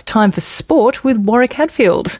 time for sport with Warwick Hadfield.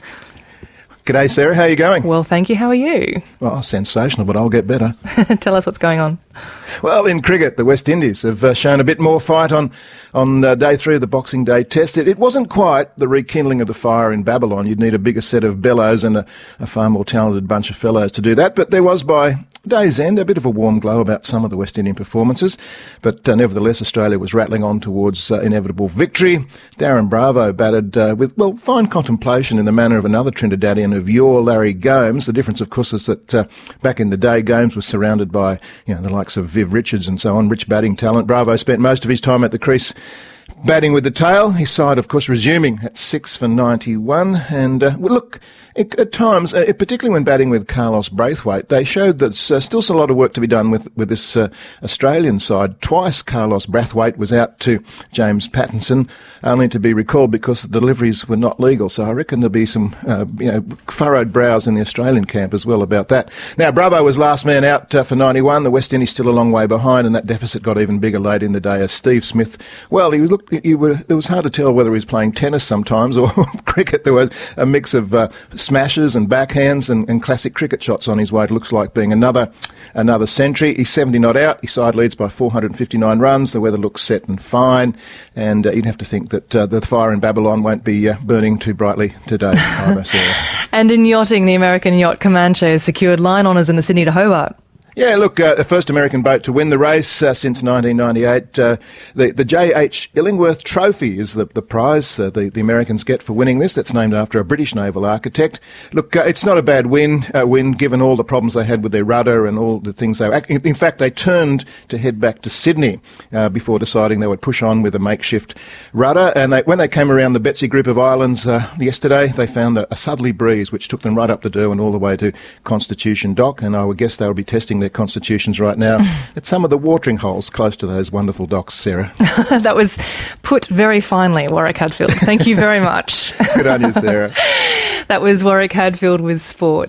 G'day, Sarah. How are you going? Well, thank you. How are you? Well, sensational, but I'll get better. Tell us what's going on. Well, in cricket, the West Indies have shown a bit more fight on day 3 of the Boxing Day Test. It wasn't quite the rekindling of the fire in Babylon. You'd need a bigger set of bellows and a far more talented bunch of fellows to do that. But there was, by day's end, a bit of a warm glow about some of the West Indian performances. But nevertheless, Australia was rattling on towards inevitable victory. Darren Bravo batted with, well, fine contemplation in the manner of another Trinidadian of yore, Larry Gomes. The difference, of course, is that back in the day, Gomes was surrounded by the likes of Viv Richards and so on, rich batting talent. Bravo spent most of his time at the crease batting with the tail. His side, of course, resuming at 6 for 91. And, look, at times, particularly when batting with Carlos Braithwaite, they showed that there's still a lot of work to be done with this Australian side. Twice Carlos Braithwaite was out to James Pattinson, only to be recalled because the deliveries were not legal. So I reckon there'll be some furrowed brows in the Australian camp as well about that. Now, Bravo was last man out for 91. The West Indies still a long way behind, and that deficit got even bigger late in the day as Steve Smith, well, it was hard to tell whether he was playing tennis sometimes or cricket. There was a mix of smashes and backhands and classic cricket shots on his way. It looks like being another century. He's 70 not out. His side leads by 459 runs. The weather looks set and fine, and you'd have to think that the fire in Babylon won't be burning too brightly today either, Sarah. And in yachting, the American yacht Comanche has secured line honours in the Sydney to Hobart. Yeah, look, the first American boat to win the race since 1998. The J.H. Illingworth Trophy is the prize the Americans get for winning this. That's named after a British naval architect. Look, it's not a bad win given all the problems they had with their rudder and all the things in fact, they turned to head back to Sydney before deciding they would push on with a makeshift rudder. And when they came around the Betsy group of islands yesterday, they found a southerly breeze which took them right up the Derwent all the way to Constitution Dock. And I would guess they'll be testing their constitutions right now at some of the watering holes close to those wonderful docks, Sarah. That was put very finely, Warwick Hadfield. Thank you very much. Good on you, Sarah. That was Warwick Hadfield with sport.